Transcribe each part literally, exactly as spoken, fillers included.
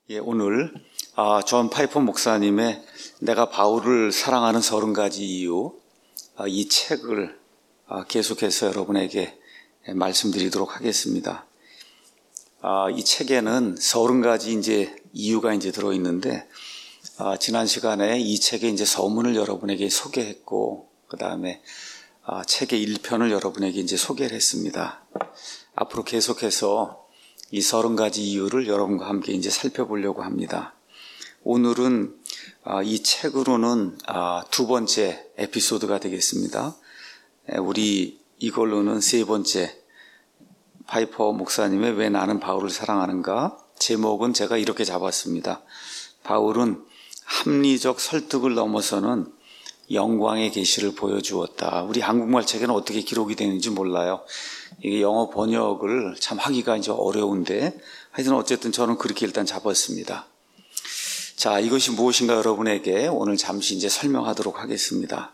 예, 오늘 아, 존 파이퍼 목사님의 내가 바울을 사랑하는 서른 가지 이유, 아, 이 책을 아, 계속해서 여러분에게 말씀드리도록 하겠습니다. 아, 이 책에는 서른 가지 이제 이유가 이제 들어 있는데, 아, 지난 시간에 이 책의 이제 서문을 여러분에게 소개했고, 그 다음에 아, 책의 일 편을 여러분에게 이제 소개를 했습니다. 앞으로 계속해서 이 서른 가지 이유를 여러분과 함께 이제 살펴보려고 합니다. 오늘은 이 책으로는 두 번째 에피소드가 되겠습니다. 우리 이걸로는 세 번째, 파이퍼 목사님의 왜 나는 바울을 사랑하는가? 제목은 제가 이렇게 잡았습니다. 바울은 합리적 설득을 넘어서는 영광의 계시를 보여주었다. 우리 한국말 책에는 어떻게 기록이 되는지 몰라요. 이게 영어 번역을 참 하기가 이제 어려운데, 하여튼 어쨌든 저는 그렇게 일단 잡았습니다. 자, 이것이 무엇인가 여러분에게 오늘 잠시 이제 설명하도록 하겠습니다.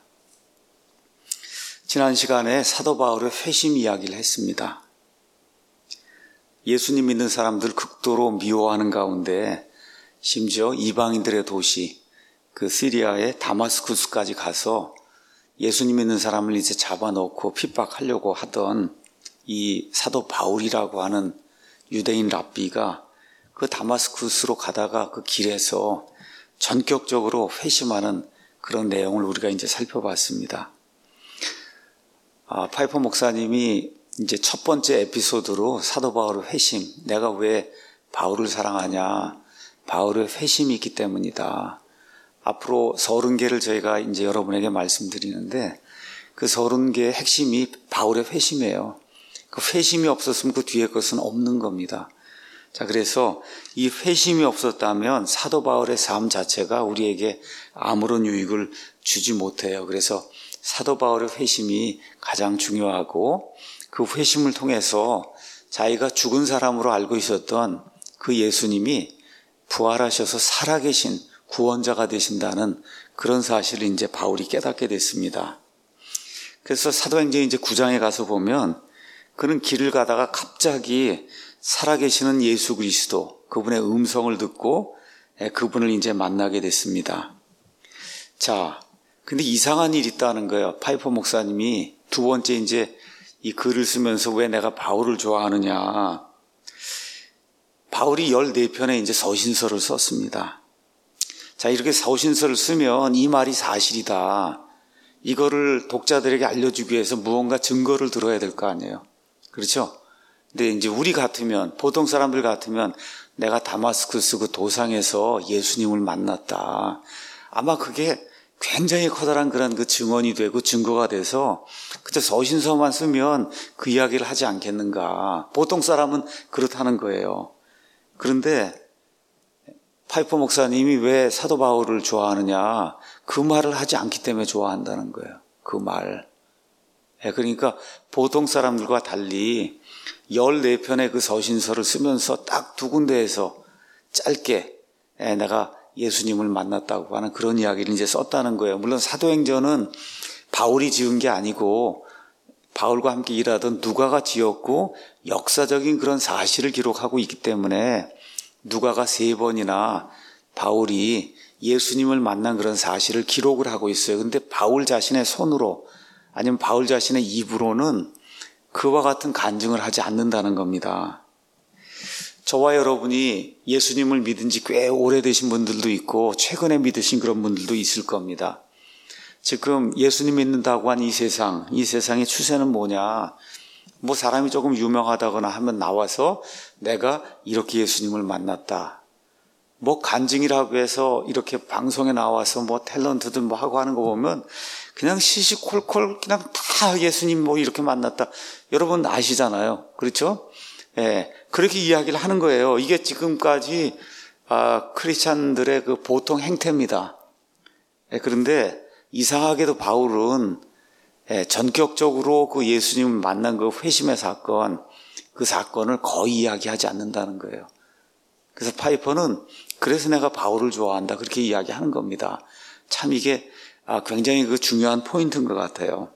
지난 시간에 사도 바울의 회심 이야기를 했습니다. 예수님 믿는 사람들 극도로 미워하는 가운데 심지어 이방인들의 도시, 그 시리아의 다마스쿠스까지 가서 예수님 믿는 사람을 이제 잡아놓고 핍박하려고 하던 이 사도 바울이라고 하는 유대인 랍비가 그 다마스쿠스로 가다가 그 길에서 전격적으로 회심하는 그런 내용을 우리가 이제 살펴봤습니다. 아, 파이퍼 목사님이 이제 첫 번째 에피소드로 사도 바울의 회심, 내가 왜 바울을 사랑하냐? 바울의 회심이 있기 때문이다. 앞으로 서른 개를 저희가 이제 여러분에게 말씀드리는데 그 서른 개의 핵심이 바울의 회심이에요. 그 회심이 없었으면 그 뒤에 것은 없는 겁니다. 자, 그래서 이 회심이 없었다면 사도 바울의 삶 자체가 우리에게 아무런 유익을 주지 못해요. 그래서 사도 바울의 회심이 가장 중요하고 그 회심을 통해서 자기가 죽은 사람으로 알고 있었던 그 예수님이 부활하셔서 살아계신 구원자가 되신다는 그런 사실을 이제 바울이 깨닫게 됐습니다. 그래서 사도행전 이제 구 장에 가서 보면 그는 길을 가다가 갑자기 살아계시는 예수 그리스도, 그분의 음성을 듣고 그분을 이제 만나게 됐습니다. 자, 근데 이상한 일이 있다는 거예요. 파이퍼 목사님이 두 번째 이제 이 글을 쓰면서 왜 내가 바울을 좋아하느냐. 바울이 열네 편의 이제 서신서를 썼습니다. 자, 이렇게 서신서를 쓰면 이 말이 사실이다. 이거를 독자들에게 알려주기 위해서 무언가 증거를 들어야 될 거 아니에요. 그렇죠? 근데 이제 우리 같으면, 보통 사람들 같으면 내가 다마스쿠스 그 도상에서 예수님을 만났다. 아마 그게 굉장히 커다란 그런 그 증언이 되고 증거가 돼서 그저 서신서만 쓰면 그 이야기를 하지 않겠는가. 보통 사람은 그렇다는 거예요. 그런데 파이퍼 목사님이 왜 사도 바울을 좋아하느냐, 그 말을 하지 않기 때문에 좋아한다는 거예요. 그 말. 그러니까 보통 사람들과 달리 열네 편의 그 서신서를 쓰면서 딱 두 군데에서 짧게 내가 예수님을 만났다고 하는 그런 이야기를 이제 썼다는 거예요. 물론 사도행전은 바울이 지은 게 아니고 바울과 함께 일하던 누가가 지었고 역사적인 그런 사실을 기록하고 있기 때문에 누가가 세 번이나 바울이 예수님을 만난 그런 사실을 기록을 하고 있어요. 그런데 바울 자신의 손으로 아니면 바울 자신의 입으로는 그와 같은 간증을 하지 않는다는 겁니다. 저와 여러분이 예수님을 믿은 지 꽤 오래되신 분들도 있고 최근에 믿으신 그런 분들도 있을 겁니다. 지금 예수님 믿는다고 한 이 세상, 이 세상의 추세는 뭐냐? 뭐 사람이 조금 유명하다거나 하면 나와서 내가 이렇게 예수님을 만났다. 뭐 간증이라고 해서 이렇게 방송에 나와서 뭐 탤런트들 뭐 하고 하는 거 보면 그냥 시시콜콜 그냥 다 예수님 뭐 이렇게 만났다. 여러분 아시잖아요. 그렇죠? 예. 그렇게 이야기를 하는 거예요. 이게 지금까지 아, 크리스찬들의 그 보통 행태입니다. 예, 그런데 이상하게도 바울은 예, 전격적으로 그 예수님을 만난 그 회심의 사건, 그 사건을 거의 이야기하지 않는다는 거예요. 그래서 파이퍼는 그래서 내가 바울을 좋아한다 그렇게 이야기하는 겁니다. 참 이게 아, 굉장히 그 중요한 포인트인 것 같아요.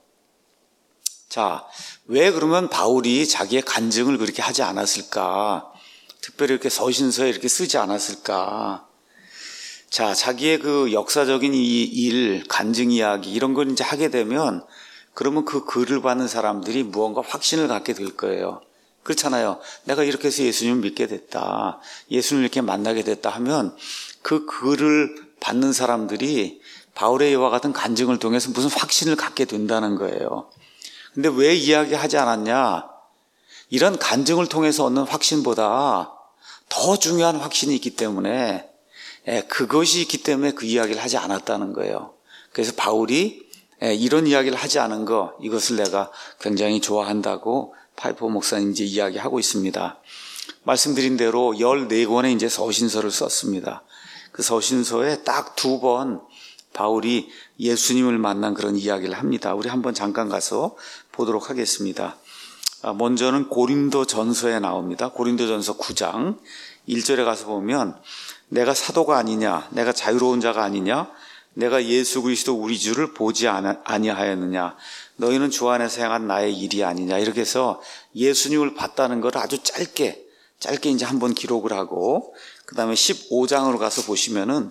자, 왜 그러면 바울이 자기의 간증을 그렇게 하지 않았을까? 특별히 이렇게 서신서에 이렇게 쓰지 않았을까? 자, 자기의 그 역사적인 이 일, 간증 이야기 이런 걸 이제 하게 되면 그러면 그 글을 받는 사람들이 무언가 확신을 갖게 될 거예요. 그렇잖아요. 내가 이렇게 해서 예수님을 믿게 됐다. 예수님을 이렇게 만나게 됐다 하면 그 글을 받는 사람들이 바울의 이와 같은 간증을 통해서 무슨 확신을 갖게 된다는 거예요. 근데 왜 이야기하지 않았냐? 이런 간증을 통해서 얻는 확신보다 더 중요한 확신이 있기 때문에 그것이 있기 때문에 그 이야기를 하지 않았다는 거예요. 그래서 바울이 이런 이야기를 하지 않은 거, 이것을 내가 굉장히 좋아한다고 파이퍼 목사님 이제 이야기하고 있습니다. 말씀드린 대로 열네 권의 이제 서신서를 썼습니다. 그 서신서에 딱 두 번 바울이 예수님을 만난 그런 이야기를 합니다. 우리 한번 잠깐 가서 보도록 하겠습니다. 먼저는 고린도 전서에 나옵니다. 고린도 전서 구 장 일 절에 가서 보면 내가 사도가 아니냐, 내가 자유로운 자가 아니냐, 내가 예수 그리스도 우리 주를 보지 아니하였느냐, 너희는 주 안에서 행한 나의 일이 아니냐, 이렇게 해서 예수님을 봤다는 걸 아주 짧게 짧게 이제 한번 기록을 하고, 그 다음에 십오 장으로 가서 보시면은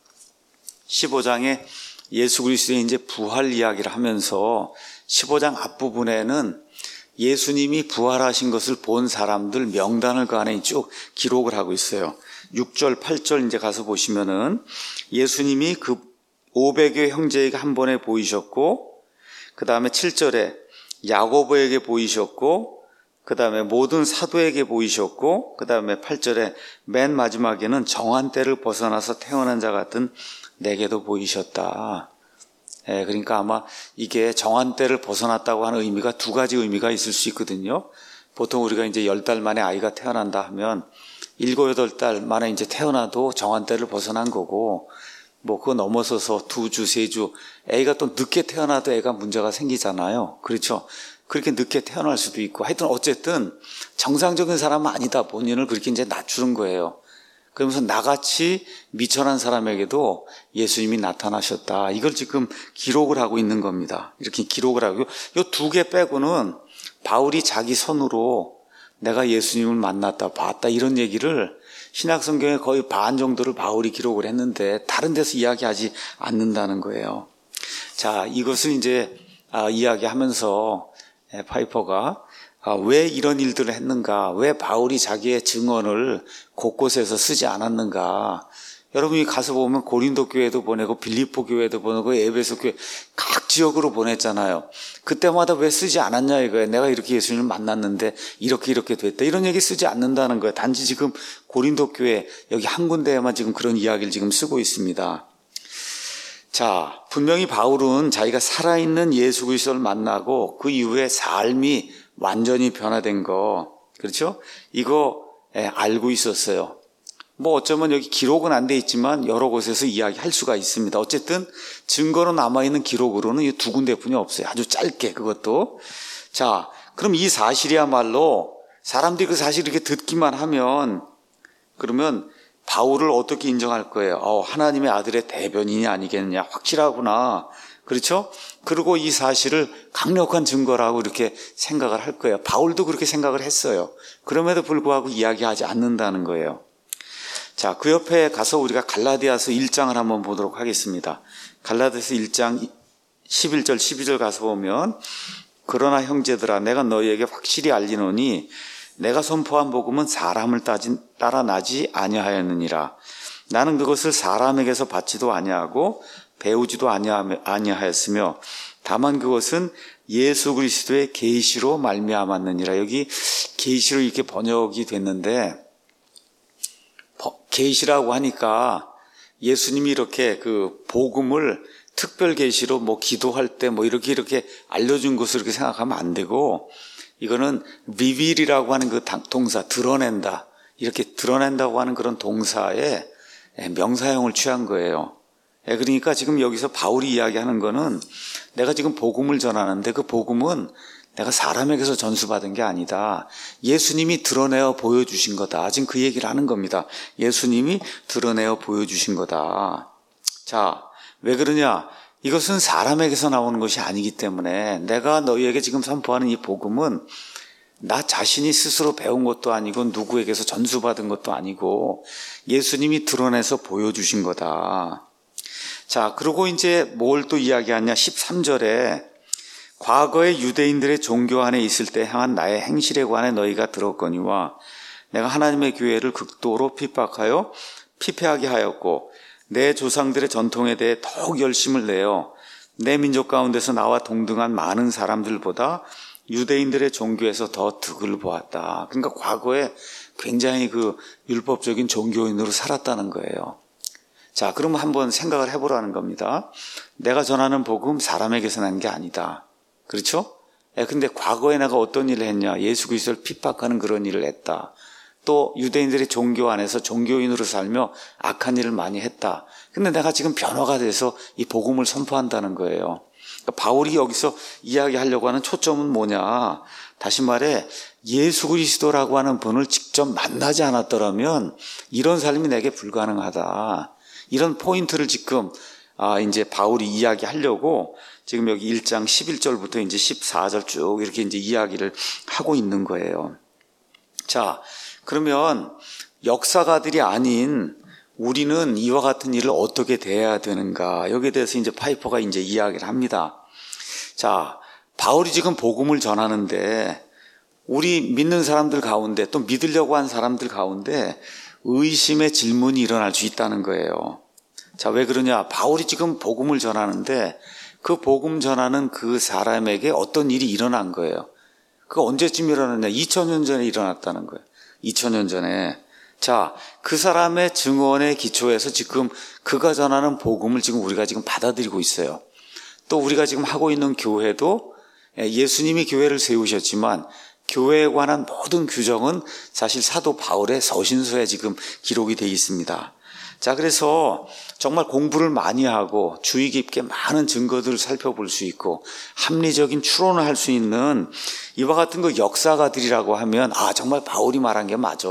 십오 장에 예수 그리스도의 이제 부활 이야기를 하면서 십오 장 앞부분에는 예수님이 부활하신 것을 본 사람들 명단을 그 안에 쭉 기록을 하고 있어요. 육 절, 팔 절 이제 가서 보시면은 예수님이 그 오백여 형제에게 한 번에 보이셨고, 그 다음에 칠 절에 야고보에게 보이셨고, 그 다음에 모든 사도에게 보이셨고, 그 다음에 팔 절에 맨 마지막에는 정한 때를 벗어나서 태어난 자 같은 내게도 보이셨다. 예, 그러니까 아마 이게 정한 때를 벗어났다고 하는 의미가 두 가지 의미가 있을 수 있거든요. 보통 우리가 이제 열 달 만에 아이가 태어난다 하면 일곱, 여덟 달 만에 이제 태어나도 정한 때를 벗어난 거고, 뭐 그거 넘어서서 두 주, 세 주, 애가 또 늦게 태어나도 애가 문제가 생기잖아요. 그렇죠? 그렇게 늦게 태어날 수도 있고, 하여튼 어쨌든 정상적인 사람은 아니다. 본인을 그렇게 이제 낮추는 거예요. 그러면서 나같이 미천한 사람에게도 예수님이 나타나셨다. 이걸 지금 기록을 하고 있는 겁니다. 이렇게 기록을 하고, 이 두 개 빼고는 바울이 자기 손으로 내가 예수님을 만났다, 봤다, 이런 얘기를 신약성경의 거의 반 정도를 바울이 기록을 했는데 다른 데서 이야기하지 않는다는 거예요. 자, 이것을 이제 아, 이야기하면서 파이퍼가 아, 왜 이런 일들을 했는가, 왜 바울이 자기의 증언을 곳곳에서 쓰지 않았는가. 여러분이 가서 보면 고린도 교회도 보내고 빌립보 교회도 보내고 에베소 교회 각 지역으로 보냈잖아요. 그때마다 왜 쓰지 않았냐 이거예요. 내가 이렇게 예수님을 만났는데 이렇게 이렇게 됐다, 이런 얘기 쓰지 않는다는 거예요. 단지 지금 고린도 교회 여기 한 군데에만 지금 그런 이야기를 지금 쓰고 있습니다. 자, 분명히 바울은 자기가 살아있는 예수 그리스도를 만나고 그 이후에 삶이 완전히 변화된 거, 그렇죠? 이거 예, 알고 있었어요. 뭐 어쩌면 여기 기록은 안 돼 있지만 여러 곳에서 이야기할 수가 있습니다. 어쨌든 증거로 남아있는 기록으로는 이 두 군데뿐이 없어요. 아주 짧게 그것도. 자, 그럼 이 사실이야말로 사람들이 그 사실 이렇게 듣기만 하면 그러면 바울을 어떻게 인정할 거예요? 어, 하나님의 아들의 대변인이 아니겠느냐, 확실하구나. 그렇죠? 그리고 이 사실을 강력한 증거라고 이렇게 생각을 할 거예요. 바울도 그렇게 생각을 했어요. 그럼에도 불구하고 이야기하지 않는다는 거예요. 자, 그 옆에 가서 우리가 갈라디아서 일 장을 한번 보도록 하겠습니다. 갈라디아서 일 장 십일 절, 십이 절 가서 보면 그러나 형제들아 내가 너희에게 확실히 알리노니 내가 선포한 복음은 사람을 따진, 따라 나지 아니하였느니라. 나는 그것을 사람에게서 받지도 아니하고 배우지도 아니하였으며 다만 그것은 예수 그리스도의 계시로 말미암았느니라. 여기 계시로 이렇게 번역이 됐는데 계시라고 하니까 예수님이 이렇게 그 복음을 특별 계시로 뭐 기도할 때 뭐 이렇게 이렇게 알려준 것을 이렇게 생각하면 안 되고, 이거는 리빌이라고 하는 그 동사, 드러낸다, 이렇게 드러낸다고 하는 그런 동사에 명사형을 취한 거예요. 그러니까 지금 여기서 바울이 이야기하는 거는 내가 지금 복음을 전하는데 그 복음은 내가 사람에게서 전수받은 게 아니다. 예수님이 드러내어 보여주신 거다. 지금 그 얘기를 하는 겁니다. 예수님이 드러내어 보여주신 거다. 자, 왜 그러냐? 이것은 사람에게서 나오는 것이 아니기 때문에 내가 너희에게 지금 선포하는 이 복음은 나 자신이 스스로 배운 것도 아니고 누구에게서 전수받은 것도 아니고 예수님이 드러내서 보여주신 거다. 자, 그리고 이제 뭘 또 이야기하냐? 십삼 절에 과거의 유대인들의 종교 안에 있을 때 행한 나의 행실에 관해 너희가 들었거니와 내가 하나님의 교회를 극도로 핍박하여 피폐하게 하였고 내 조상들의 전통에 대해 더욱 열심을 내어 내 민족 가운데서 나와 동등한 많은 사람들보다 유대인들의 종교에서 더 득을 보았다. 그러니까 과거에 굉장히 그 율법적인 종교인으로 살았다는 거예요. 자, 그럼 한번 생각을 해보라는 겁니다. 내가 전하는 복음 사람에게서 난 게 아니다. 그렇죠? 예, 근데 과거에 내가 어떤 일을 했냐? 예수 그리스도를 핍박하는 그런 일을 했다. 또 유대인들의 종교 안에서 종교인으로 살며 악한 일을 많이 했다. 근데 내가 지금 변화가 돼서 이 복음을 선포한다는 거예요. 그러니까 바울이 여기서 이야기하려고 하는 초점은 뭐냐? 다시 말해 예수 그리스도라고 하는 분을 직접 만나지 않았더라면 이런 삶이 내게 불가능하다. 이런 포인트를 지금 아 이제 바울이 이야기하려고 지금 여기 일 장 십일 절부터 이제 십사 절 쭉 이렇게 이제 이야기를 하고 있는 거예요. 자, 그러면 역사가들이 아닌 우리는 이와 같은 일을 어떻게 대해야 되는가? 여기에 대해서 이제 파이퍼가 이제 이야기를 합니다. 자, 바울이 지금 복음을 전하는데 우리 믿는 사람들 가운데 또 믿으려고 한 사람들 가운데 의심의 질문이 일어날 수 있다는 거예요. 자, 왜 그러냐? 바울이 지금 복음을 전하는데 그 복음 전하는 그 사람에게 어떤 일이 일어난 거예요. 그거 언제쯤 일어났냐? 이천 년 전에 일어났다는 거예요. 이천 년 전에. 자, 그 사람의 증언에 기초해서 지금 그가 전하는 복음을 지금 우리가 지금 받아들이고 있어요. 또 우리가 지금 하고 있는 교회도 예수님이 교회를 세우셨지만 교회에 관한 모든 규정은 사실 사도 바울의 서신서에 지금 기록이 되어 있습니다. 자, 그래서 정말 공부를 많이 하고 주의 깊게 많은 증거들을 살펴볼 수 있고 합리적인 추론을 할 수 있는 이와 같은 그 역사가들이라고 하면 아 정말 바울이 말한 게 맞아.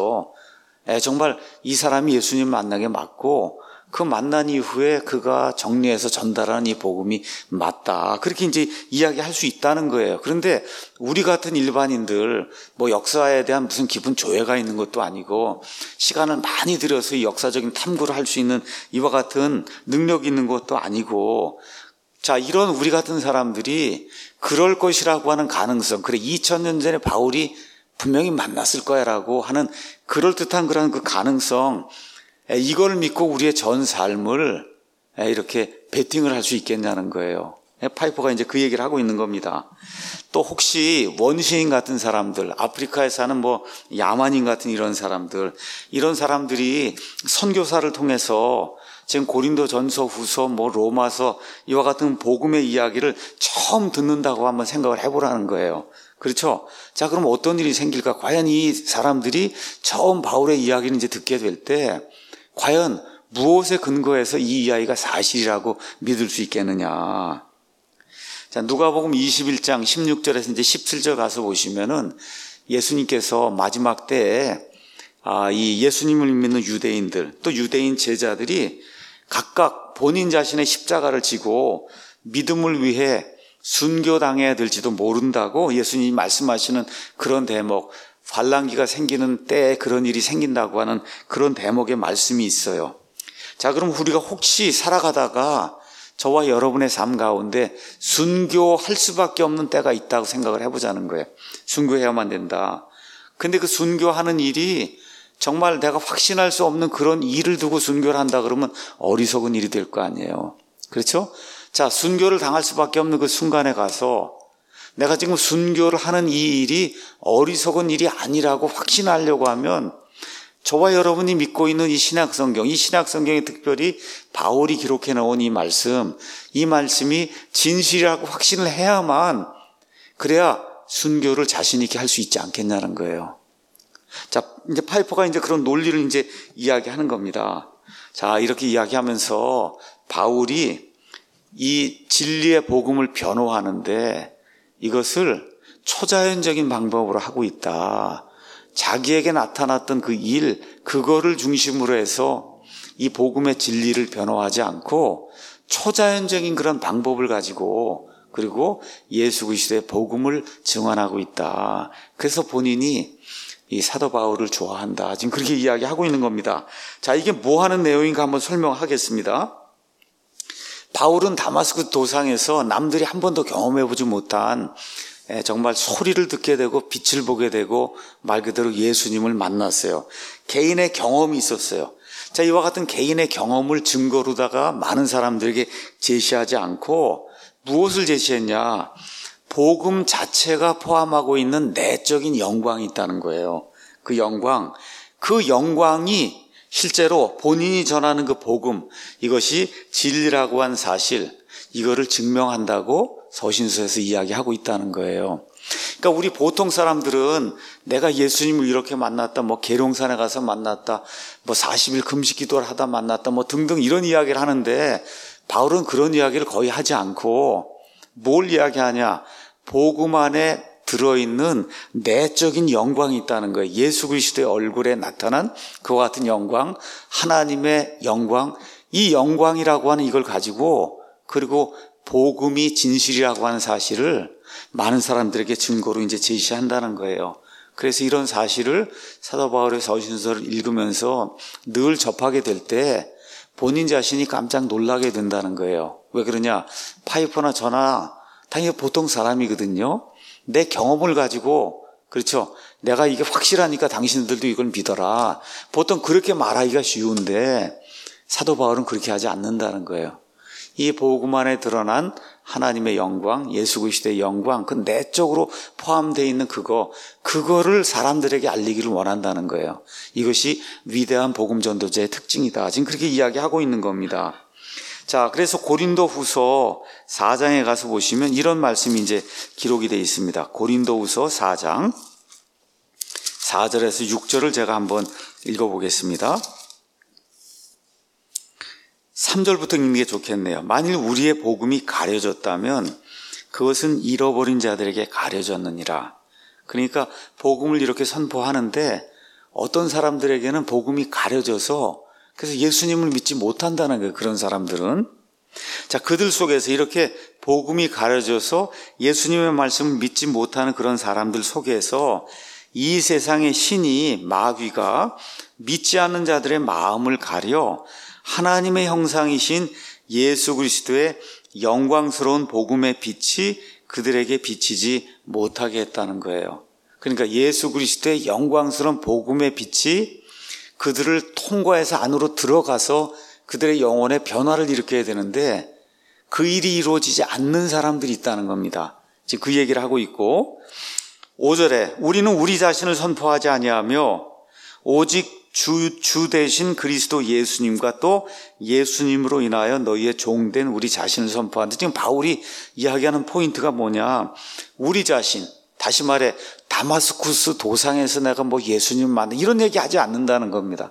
에, 정말 이 사람이 예수님 만난 게 맞고 그 만난 이후에 그가 정리해서 전달하는 이 복음이 맞다. 그렇게 이제 이야기할 수 있다는 거예요. 그런데 우리 같은 일반인들 뭐 역사에 대한 무슨 기분 조회가 있는 것도 아니고 시간을 많이 들여서 이 역사적인 탐구를 할 수 있는 이와 같은 능력이 있는 것도 아니고 자, 이런 우리 같은 사람들이 그럴 것이라고 하는 가능성, 그래 이천 년 전에 바울이 분명히 만났을 거야라고 하는 그럴듯한 그런 그 가능성, 이걸 믿고 우리의 전 삶을 이렇게 베팅을 할 수 있겠냐는 거예요. 파이퍼가 이제 그 얘기를 하고 있는 겁니다. 또 혹시 원시인 같은 사람들, 아프리카에 사는 뭐 야만인 같은 이런 사람들, 이런 사람들이 선교사를 통해서 지금 고린도 전서, 후서, 뭐 로마서 이와 같은 복음의 이야기를 처음 듣는다고 한번 생각을 해보라는 거예요. 그렇죠? 자, 그럼 어떤 일이 생길까? 과연 이 사람들이 처음 바울의 이야기를 이제 듣게 될 때 과연 무엇에 근거해서 이 이야기가 사실이라고 믿을 수 있겠느냐? 자, 누가복음 이십일 장 십육 절에서 이제 십칠 절 가서 보시면은 예수님께서 마지막 때에 아, 이 예수님을 믿는 유대인들 또 유대인 제자들이 각각 본인 자신의 십자가를 지고 믿음을 위해 순교당해야 될지도 모른다고 예수님이 말씀하시는 그런 대목, 환란기가 생기는 때에 그런 일이 생긴다고 하는 그런 대목의 말씀이 있어요. 자, 그럼 우리가 혹시 살아가다가 저와 여러분의 삶 가운데 순교할 수밖에 없는 때가 있다고 생각을 해보자는 거예요. 순교해야만 된다. 근데 그 순교하는 일이 정말 내가 확신할 수 없는 그런 일을 두고 순교를 한다 그러면 어리석은 일이 될 거 아니에요. 그렇죠? 자, 순교를 당할 수밖에 없는 그 순간에 가서 내가 지금 순교를 하는 이 일이 어리석은 일이 아니라고 확신하려고 하면 저와 여러분이 믿고 있는 이 신약성경, 이 신약성경에 특별히 바울이 기록해 놓은 이 말씀, 이 말씀이 진실이라고 확신을 해야만 그래야 순교를 자신 있게 할 수 있지 않겠냐는 거예요. 자, 이제 파이퍼가 이제 그런 논리를 이제 이야기하는 겁니다. 자, 이렇게 이야기하면서 바울이 이 진리의 복음을 변호하는데 이것을 초자연적인 방법으로 하고 있다. 자기에게 나타났던 그 일, 그거를 중심으로 해서 이 복음의 진리를 변호하지 않고 초자연적인 그런 방법을 가지고 그리고 예수 그리스도의 복음을 증언하고 있다. 그래서 본인이 이 사도 바울을 좋아한다. 지금 그렇게 이야기하고 있는 겁니다. 자, 이게 뭐 하는 내용인가 한번 설명하겠습니다. 바울은 다마스쿠스 도상에서 남들이 한 번도 경험해보지 못한 정말 소리를 듣게 되고 빛을 보게 되고 말 그대로 예수님을 만났어요. 개인의 경험이 있었어요. 자, 이와 같은 개인의 경험을 증거로다가 많은 사람들에게 제시하지 않고 무엇을 제시했냐? 복음 자체가 포함하고 있는 내적인 영광이 있다는 거예요. 그 영광, 그 영광이 실제로 본인이 전하는 그 복음, 이것이 진리라고 한 사실, 이거를 증명한다고 서신서에서 이야기하고 있다는 거예요. 그러니까 우리 보통 사람들은 내가 예수님을 이렇게 만났다, 뭐 계룡산에 가서 만났다, 뭐 사십 일 금식 기도를 하다 만났다, 뭐 등등 이런 이야기를 하는데 바울은 그런 이야기를 거의 하지 않고 뭘 이야기하냐? 복음 안에 들어있는 내적인 영광이 있다는 거예요. 예수 그리스도의 얼굴에 나타난 그와 같은 영광, 하나님의 영광, 이 영광이라고 하는 이걸 가지고 그리고 복음이 진실이라고 하는 사실을 많은 사람들에게 증거로 이제 제시한다는 거예요. 그래서 이런 사실을 사도 바울의 서신서를 읽으면서 늘 접하게 될 때 본인 자신이 깜짝 놀라게 된다는 거예요. 왜 그러냐? 파이퍼나 저나 당연히 보통 사람이거든요. 내 경험을 가지고, 그렇죠? 내가 이게 확실하니까 당신들도 이걸 믿어라. 보통 그렇게 말하기가 쉬운데 사도 바울은 그렇게 하지 않는다는 거예요. 이 복음 안에 드러난 하나님의 영광, 예수 그리스도의 영광, 그 내적으로 포함되어 있는 그거, 그거를 사람들에게 알리기를 원한다는 거예요. 이것이 위대한 복음 전도자의 특징이다. 지금 그렇게 이야기하고 있는 겁니다. 자, 그래서 고린도 후서 사 장에 가서 보시면 이런 말씀이 이제 기록이 되어 있습니다. 고린도 후서 사 장 사 절에서 육 절을 제가 한번 읽어보겠습니다. 삼 절부터 읽는 게 좋겠네요. 만일 우리의 복음이 가려졌다면 그것은 잃어버린 자들에게 가려졌느니라. 그러니까 복음을 이렇게 선포하는데 어떤 사람들에게는 복음이 가려져서 그래서 예수님을 믿지 못한다는 거예요. 그런 사람들은. 자, 그들 속에서 이렇게 복음이 가려져서 예수님의 말씀을 믿지 못하는 그런 사람들 속에서 이 세상의 신이 마귀가 믿지 않는 자들의 마음을 가려 하나님의 형상이신 예수 그리스도의 영광스러운 복음의 빛이 그들에게 비치지 못하게 했다는 거예요. 그러니까 예수 그리스도의 영광스러운 복음의 빛이 그들을 통과해서 안으로 들어가서 그들의 영혼에 변화를 일으켜야 되는데 그 일이 이루어지지 않는 사람들이 있다는 겁니다. 지금 그 얘기를 하고 있고 오 절에 우리는 우리 자신을 선포하지 아니하며 오직 주, 주 대신 그리스도 예수님과 또 예수님으로 인하여 너희의 종된 우리 자신을 선포하는데 지금 바울이 이야기하는 포인트가 뭐냐? 우리 자신, 다시 말해 다마스쿠스 도상에서 내가 뭐 예수님 만나 이런 얘기 하지 않는다는 겁니다.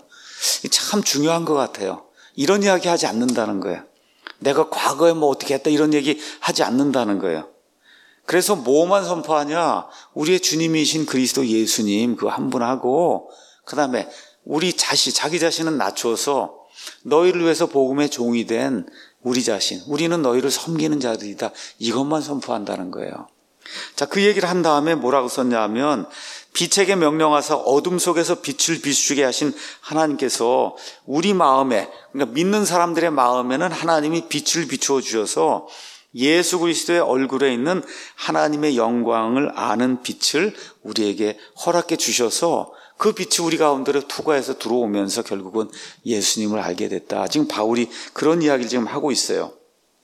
참 중요한 것 같아요. 이런 이야기 하지 않는다는 거예요. 내가 과거에 뭐 어떻게 했다 이런 얘기 하지 않는다는 거예요. 그래서 뭐만 선포하냐? 우리의 주님이신 그리스도 예수님 그 한 분하고 그 다음에 우리 자신, 자기 자신은 낮춰서 너희를 위해서 복음의 종이 된 우리 자신, 우리는 너희를 섬기는 자들이다. 이것만 선포한다는 거예요. 자, 그 얘기를 한 다음에 뭐라고 썼냐 하면 빛에게 명령하사 어둠 속에서 빛을 비추게 하신 하나님께서 우리 마음에, 그러니까 믿는 사람들의 마음에는 하나님이 빛을 비추어 주셔서 예수 그리스도의 얼굴에 있는 하나님의 영광을 아는 빛을 우리에게 허락해 주셔서 그 빛이 우리 가운데로 투과해서 들어오면서 결국은 예수님을 알게 됐다. 지금 바울이 그런 이야기를 지금 하고 있어요.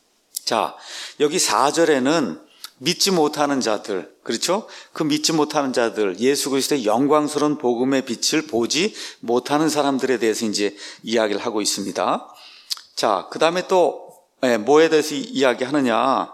자, 여기 사 절에는 믿지 못하는 자들, 그렇죠? 그 믿지 못하는 자들, 예수 그리스도의 영광스러운 복음의 빛을 보지 못하는 사람들에 대해서 이제 이야기를 하고 있습니다. 자, 그 다음에 또 뭐에 대해서 이야기하느냐?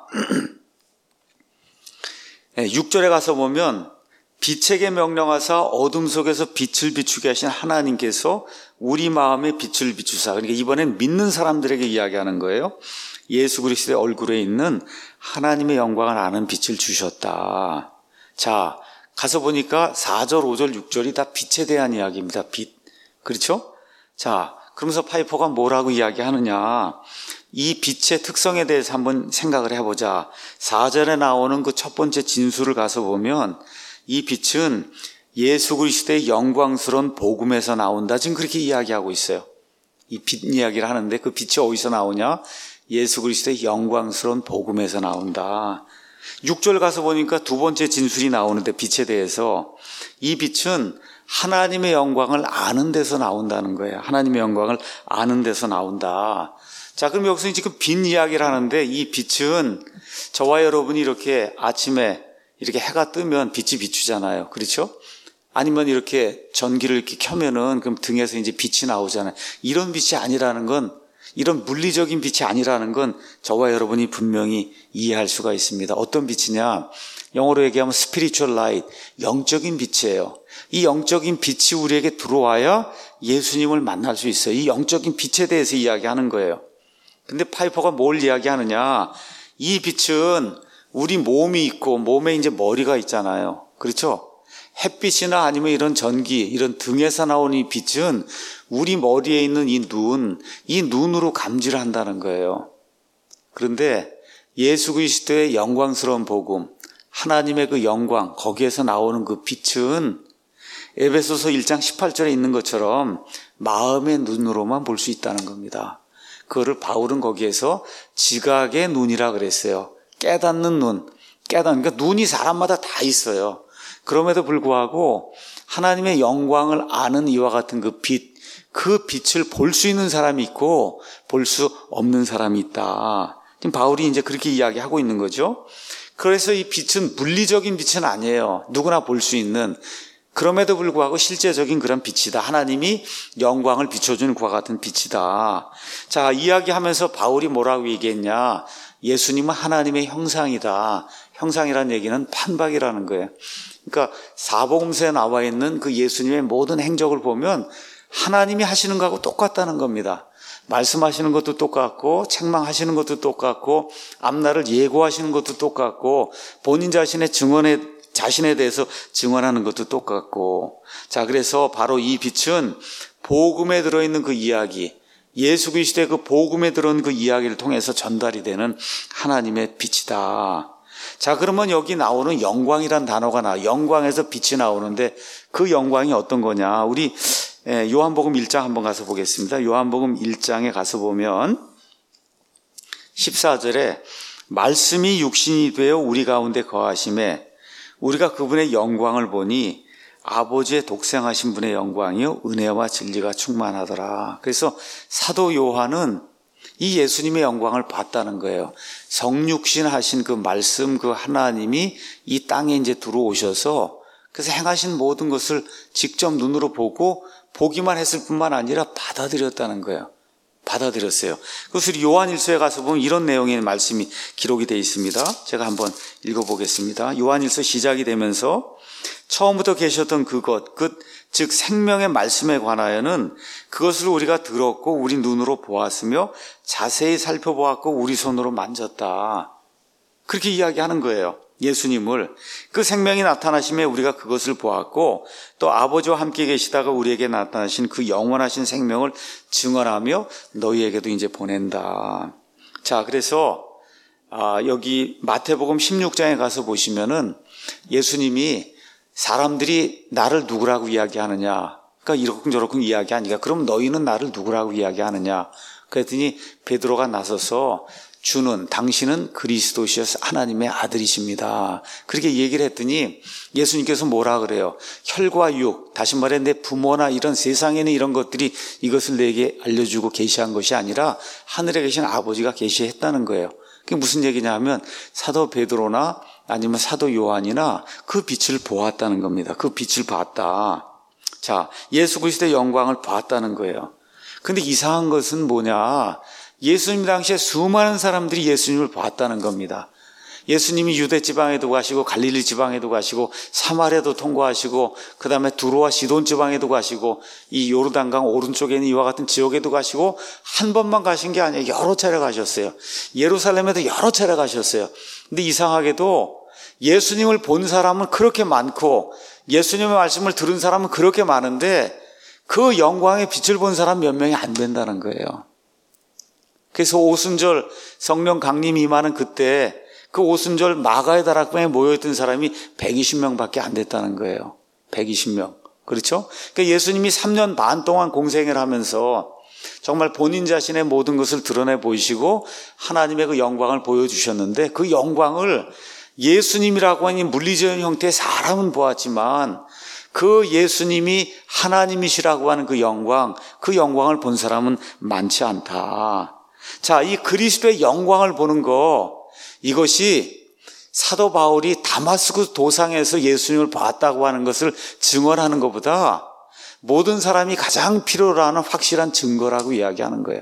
육 절에 가서 보면 빛에게 명령하사 어둠 속에서 빛을 비추게 하신 하나님께서 우리 마음에 빛을 비추사. 그러니까 이번엔 믿는 사람들에게 이야기하는 거예요. 예수 그리스도의 얼굴에 있는 하나님의 영광을 아는 빛을 주셨다. 자, 가서 보니까 사 절, 오 절, 육 절이 다 빛에 대한 이야기입니다. 빛. 그렇죠? 자, 그러면서 파이퍼가 뭐라고 이야기하느냐. 이 빛의 특성에 대해서 한번 생각을 해보자. 사 절에 나오는 그 첫 번째 진술을 가서 보면 이 빛은 예수 그리스도의 영광스러운 복음에서 나온다. 지금 그렇게 이야기하고 있어요. 이 빛 이야기를 하는데 그 빛이 어디서 나오냐? 예수 그리스도의 영광스러운 복음에서 나온다. 육 절 가서 보니까 두 번째 진술이 나오는데 빛에 대해서 이 빛은 하나님의 영광을 아는 데서 나온다는 거예요. 하나님의 영광을 아는 데서 나온다. 자, 그럼 여기서 지금 빛 이야기를 하는데 이 빛은 저와 여러분이 이렇게 아침에 이렇게 해가 뜨면 빛이 비추잖아요. 그렇죠? 아니면 이렇게 전기를 이렇게 켜면은 그럼 등에서 이제 빛이 나오잖아요. 이런 빛이 아니라는 건, 이런 물리적인 빛이 아니라는 건 저와 여러분이 분명히 이해할 수가 있습니다. 어떤 빛이냐? 영어로 얘기하면 spiritual light, 영적인 빛이에요. 이 영적인 빛이 우리에게 들어와야 예수님을 만날 수 있어요. 이 영적인 빛에 대해서 이야기하는 거예요. 근데 파이퍼가 뭘 이야기하느냐? 이 빛은 우리 몸이 있고 몸에 이제 머리가 있잖아요. 그렇죠? 햇빛이나 아니면 이런 전기, 이런 등에서 나오는 이 빛은 우리 머리에 있는 이 눈, 이 눈으로 감지를 한다는 거예요. 그런데 예수 그리스도의 영광스러운 복음, 하나님의 그 영광, 거기에서 나오는 그 빛은 에베소서 일 장 십팔 절에 있는 것처럼 마음의 눈으로만 볼 수 있다는 겁니다. 그거를 바울은 거기에서 지각의 눈이라 그랬어요. 깨닫는 눈, 깨닫는, 그러니까 눈이 사람마다 다 있어요. 그럼에도 불구하고 하나님의 영광을 아는 이와 같은 그 빛, 그 빛을 볼 수 있는 사람이 있고 볼 수 없는 사람이 있다. 지금 바울이 이제 그렇게 이야기하고 있는 거죠. 그래서 이 빛은 물리적인 빛은 아니에요. 누구나 볼 수 있는. 그럼에도 불구하고 실제적인 그런 빛이다. 하나님이 영광을 비춰주는 그와 같은 빛이다. 자, 이야기하면서 바울이 뭐라고 얘기했냐? 예수님은 하나님의 형상이다. 형상이라는 얘기는 판박이라는 거예요. 그러니까 사복음서에 나와 있는 그 예수님의 모든 행적을 보면 하나님이 하시는 거하고 똑같다는 겁니다. 말씀하시는 것도 똑같고 책망하시는 것도 똑같고 앞날을 예고하시는 것도 똑같고 본인 자신의 증언에 자신에 대해서 증언하는 것도 똑같고. 자, 그래서 바로 이 빛은 복음에 들어있는 그 이야기, 예수 그리스도의 그 복음에 들어있는 그 이야기를 통해서 전달이 되는 하나님의 빛이다. 자, 그러면 여기 나오는 영광이란 단어가 나와. 영광에서 빛이 나오는데 그 영광이 어떤 거냐? 우리 요한복음 일 장 한번 가서 보겠습니다. 요한복음 일 장에 가서 보면 십사 절에 말씀이 육신이 되어 우리 가운데 거하심에 우리가 그분의 영광을 보니 아버지의 독생하신 분의 영광이요 은혜와 진리가 충만하더라. 그래서 사도 요한은 이 예수님의 영광을 봤다는 거예요. 성육신 하신 그 말씀, 그 하나님이 이 땅에 이제 들어오셔서 그래서 행하신 모든 것을 직접 눈으로 보고 보기만 했을 뿐만 아니라 받아들였다는 거예요. 받아들였어요. 그래서 요한일서에 가서 보면 이런 내용의 말씀이 기록이 되어 있습니다. 제가 한번 읽어보겠습니다. 요한일서 시작이 되면서 처음부터 계셨던 그것, 그, 즉 생명의 말씀에 관하여는 그것을 우리가 들었고 우리 눈으로 보았으며 자세히 살펴보았고 우리 손으로 만졌다. 그렇게 이야기하는 거예요. 예수님을. 그 생명이 나타나심에 우리가 그것을 보았고 또 아버지와 함께 계시다가 우리에게 나타나신 그 영원하신 생명을 증언하며 너희에게도 이제 보낸다. 자, 그래서 아, 여기 마태복음 십육 장에 가서 보시면은 예수님이 사람들이 나를 누구라고 이야기하느냐? 그러니까 이러쿵저러쿵 이야기하니까 그럼 너희는 나를 누구라고 이야기하느냐? 그랬더니 베드로가 나서서 주는 당신은 그리스도시여서 하나님의 아들이십니다. 그렇게 얘기를 했더니 예수님께서 뭐라 그래요? 혈과 육, 다시 말해 내 부모나 이런 세상에는 이런 것들이 이것을 내게 알려주고 계시한 것이 아니라 하늘에 계신 아버지가 계시했다는 거예요. 그게 무슨 얘기냐 하면 사도 베드로나 아니면 사도 요한이나 그 빛을 보았다는 겁니다. 그 빛을 봤다. 자, 예수 그리스도의 영광을 봤다는 거예요. 근데 이상한 것은 뭐냐? 예수님 당시에 수많은 사람들이 예수님을 봤다는 겁니다. 예수님이 유대 지방에도 가시고 갈릴리 지방에도 가시고 사마리아도 통과하시고 그 다음에 두로와 시돈 지방에도 가시고 이 요르단강 오른쪽에 있는 이와 같은 지역에도 가시고 한 번만 가신 게 아니에요. 여러 차례 가셨어요. 예루살렘에도 여러 차례 가셨어요. 근데 이상하게도 예수님을 본 사람은 그렇게 많고 예수님의 말씀을 들은 사람은 그렇게 많은데 그 영광의 빛을 본 사람 몇 명이 안 된다는 거예요. 그래서 오순절 성령 강림 임하는 그때 그 오순절 마가의 다락방에 모여있던 사람이 백이십 명밖에 안 됐다는 거예요. 백이십 명. 그렇죠? 그러니까 예수님이 삼 년 반 동안 공생을 하면서 정말 본인 자신의 모든 것을 드러내 보이시고 하나님의 그 영광을 보여주셨는데, 그 영광을 예수님이라고 하는 물리적인 형태의 사람은 보았지만 그 예수님이 하나님이시라고 하는 그 영광, 그 영광을 본 사람은 많지 않다. 자, 이 그리스도의 영광을 보는 거, 이것이 사도 바울이 다마스쿠스 도상에서 예수님을 봤다고 하는 것을 증언하는 것보다 모든 사람이 가장 필요로 하는 확실한 증거라고 이야기하는 거예요.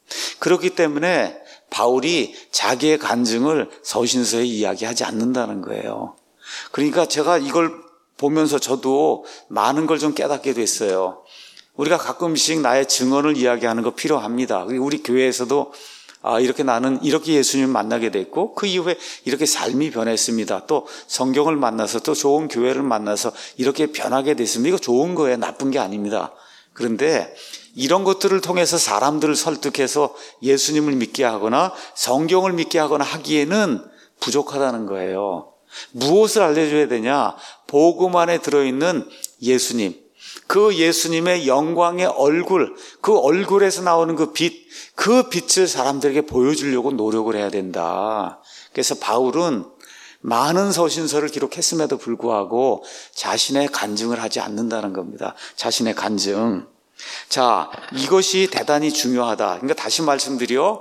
그렇기 때문에 바울이 자기의 간증을 서신서에 이야기하지 않는다는 거예요. 그러니까 제가 이걸 보면서 저도 많은 걸 좀 깨닫게 됐어요. 우리가 가끔씩 나의 증언을 이야기하는 거 필요합니다. 우리 교회에서도 아, 이렇게 나는 이렇게 예수님을 만나게 됐고 그 이후에 이렇게 삶이 변했습니다. 또 성경을 만나서 또 좋은 교회를 만나서 이렇게 변하게 됐습니다. 이거 좋은 거예요. 나쁜 게 아닙니다. 그런데 이런 것들을 통해서 사람들을 설득해서 예수님을 믿게 하거나 성경을 믿게 하거나 하기에는 부족하다는 거예요. 무엇을 알려줘야 되냐? 복음 안에 들어있는 예수님, 그 예수님의 영광의 얼굴, 그 얼굴에서 나오는 그 빛, 그 빛을 사람들에게 보여주려고 노력을 해야 된다. 그래서 바울은 많은 서신서를 기록했음에도 불구하고 자신의 간증을 하지 않는다는 겁니다. 자신의 간증. 자, 이것이 대단히 중요하다. 그러니까 다시 말씀드려,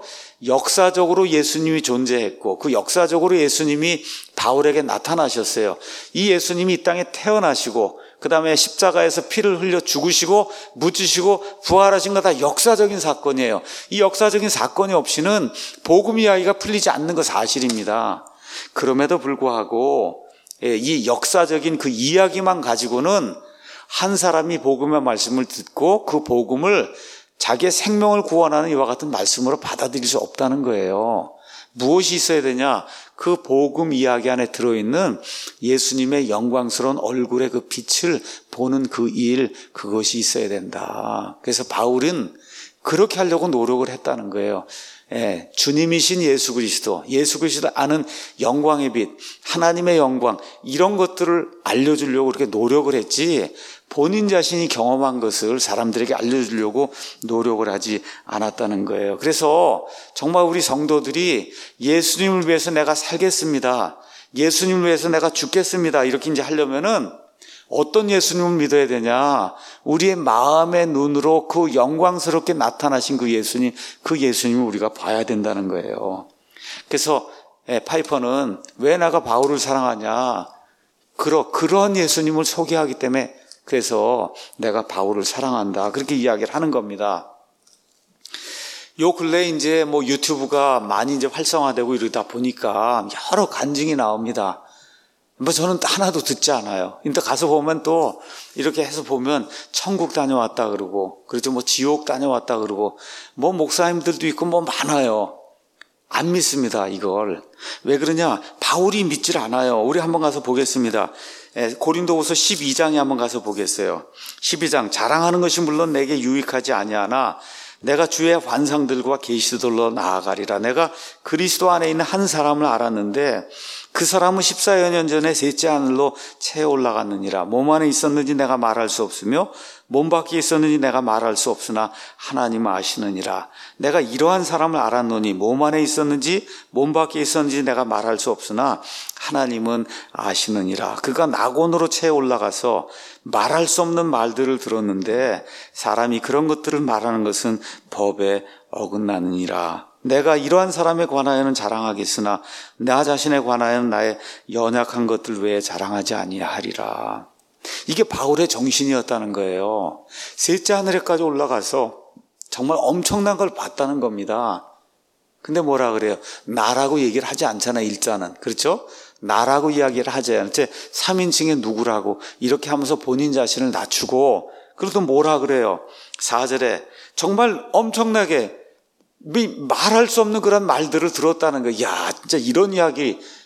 역사적으로 예수님이 존재했고 그 역사적으로 예수님이 바울에게 나타나셨어요. 이 예수님이 이 땅에 태어나시고 그 다음에 십자가에서 피를 흘려 죽으시고 묻히시고 부활하신 거 다 역사적인 사건이에요. 이 역사적인 사건이 없이는 복음 이야기가 풀리지 않는 거 사실입니다. 그럼에도 불구하고 이 역사적인 그 이야기만 가지고는 한 사람이 복음의 말씀을 듣고 그 복음을 자기의 생명을 구원하는 이와 같은 말씀으로 받아들일 수 없다는 거예요. 무엇이 있어야 되냐? 그 복음 이야기 안에 들어있는 예수님의 영광스러운 얼굴의 그 빛을 보는 그 일, 그것이 있어야 된다. 그래서 바울은 그렇게 하려고 노력을 했다는 거예요. 예, 주님이신 예수 그리스도, 예수 그리스도 아는 영광의 빛, 하나님의 영광, 이런 것들을 알려주려고 그렇게 노력을 했지 본인 자신이 경험한 것을 사람들에게 알려주려고 노력을 하지 않았다는 거예요. 그래서 정말 우리 성도들이 예수님을 위해서 내가 살겠습니다, 예수님을 위해서 내가 죽겠습니다, 이렇게 이제 하려면은 어떤 예수님을 믿어야 되냐? 우리의 마음의 눈으로 그 영광스럽게 나타나신 그 예수님, 그 예수님을 우리가 봐야 된다는 거예요. 그래서 파이퍼는 왜 내가 바울을 사랑하냐? 그러, 그런 예수님을 소개하기 때문에 그래서 내가 바울을 사랑한다, 그렇게 이야기를 하는 겁니다. 요 근래 이제 뭐 유튜브가 많이 이제 활성화되고 이러다 보니까 여러 간증이 나옵니다. 뭐 저는 하나도 듣지 않아요. 근데 가서 보면 또 이렇게 해서 보면 천국 다녀왔다 그러고, 그렇죠, 뭐 지옥 다녀왔다 그러고, 뭐 목사님들도 있고 뭐 많아요. 안 믿습니다, 이걸. 왜 그러냐? 바울이 믿질 않아요. 우리 한번 가서 보겠습니다. 고린도후서 십이 장에 한번 가서 보겠어요. 십이 장. 자랑하는 것이 물론 내게 유익하지 아니하나 내가 주의 환상들과 계시들로 나아가리라. 내가 그리스도 안에 있는 한 사람을 알았는데 그 사람은 십사여 년 전에 셋째 하늘로 채 올라갔느니라. 몸 안에 있었는지 내가 말할 수 없으며 몸 밖에 있었는지 내가 말할 수 없으나 하나님은 아시느니라. 내가 이러한 사람을 알았노니 몸 안에 있었는지 몸 밖에 있었는지 내가 말할 수 없으나 하나님은 아시느니라. 그가 낙원으로 채 올라가서 말할 수 없는 말들을 들었는데 사람이 그런 것들을 말하는 것은 법에 어긋나느니라. 내가 이러한 사람에 관하여는 자랑하겠으나 나 자신에 관하여는 나의 연약한 것들 외에 자랑하지 아니하리라. 이게 바울의 정신이었다는 거예요. 셋째 하늘에까지 올라가서 정말 엄청난 걸 봤다는 겁니다. 근데 뭐라 그래요? 나라고 얘기를 하지 않잖아요, 일자는. 그렇죠? 나라고 이야기를 하지 않지. 삼인칭의 누구라고 이렇게 하면서 본인 자신을 낮추고, 그래도 뭐라 그래요? 사 절에 정말 엄청나게 말할 수 없는 그런 말들을 들었다는 거예요. 야, 진짜 이런 이야기,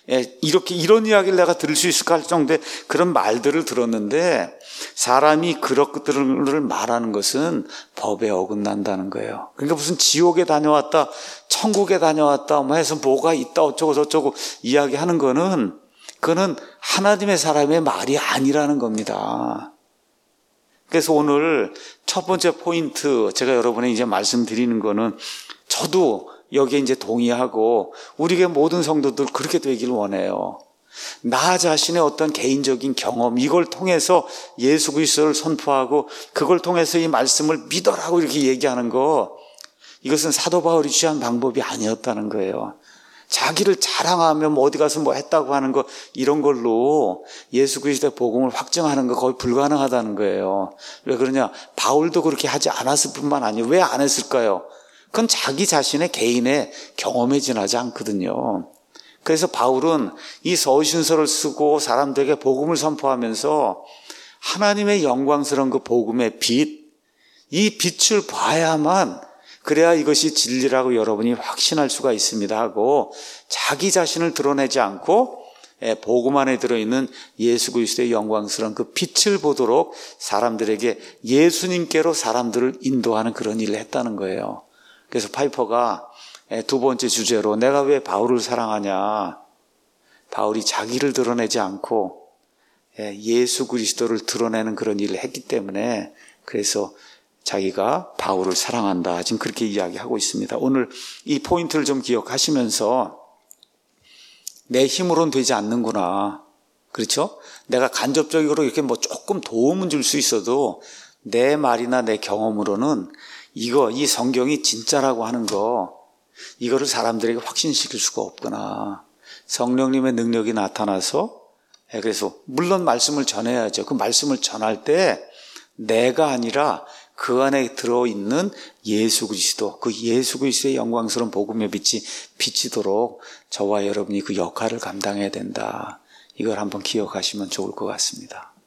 이렇게 이런 이야기를 내가 들을 수 있을까 할 정도의 그런 말들을 들었는데, 사람이 그런 것들을 말하는 것은 법에 어긋난다는 거예요. 그러니까 무슨 지옥에 다녀왔다, 천국에 다녀왔다 뭐 해서 뭐가 있다 어쩌고 저쩌고 이야기하는 거는, 그거는 하나님의 사람의 말이 아니라는 겁니다. 그래서 오늘 첫 번째 포인트, 제가 여러분에게 이제 말씀드리는 거는, 저도 여기에 이제 동의하고 우리의 모든 성도들 그렇게 되기를 원해요. 나 자신의 어떤 개인적인 경험, 이걸 통해서 예수 그리스도를 선포하고 그걸 통해서 이 말씀을 믿어라고 이렇게 얘기하는 거, 이것은 사도 바울이 취한 방법이 아니었다는 거예요. 자기를 자랑하며 뭐 어디 가서 뭐 했다고 하는 거, 이런 걸로 예수 그리스도의 복음을 확증하는 거 거의 불가능하다는 거예요. 왜 그러냐? 바울도 그렇게 하지 않았을 뿐만 아니에요. 왜 안 했을까요? 그건 자기 자신의 개인의 경험에 지나지 않거든요. 그래서 바울은 이 서신서를 쓰고 사람들에게 복음을 선포하면서 하나님의 영광스러운 그 복음의 빛, 이 빛을 봐야만, 그래야 이것이 진리라고 여러분이 확신할 수가 있습니다 하고, 자기 자신을 드러내지 않고 복음 안에 들어있는 예수 그리스도의 영광스러운 그 빛을 보도록 사람들에게 예수님께로 사람들을 인도하는 그런 일을 했다는 거예요. 그래서 파이퍼가 두 번째 주제로 내가 왜 바울을 사랑하냐, 바울이 자기를 드러내지 않고 예수 그리스도를 드러내는 그런 일을 했기 때문에, 그래서 자기가 바울을 사랑한다, 지금 그렇게 이야기하고 있습니다. 오늘 이 포인트를 좀 기억하시면서, 내 힘으로는 되지 않는구나, 그렇죠? 내가 간접적으로 이렇게 뭐 조금 도움은 줄 수 있어도 내 말이나 내 경험으로는 이거, 이 성경이 진짜라고 하는 거, 이거를 사람들에게 확신시킬 수가 없구나. 성령님의 능력이 나타나서, 그래서 물론 말씀을 전해야죠. 그 말씀을 전할 때 내가 아니라 그 안에 들어있는 예수 그리스도, 그 예수 그리스도의 영광스러운 복음의 빛이 비치도록 저와 여러분이 그 역할을 감당해야 된다. 이걸 한번 기억하시면 좋을 것 같습니다.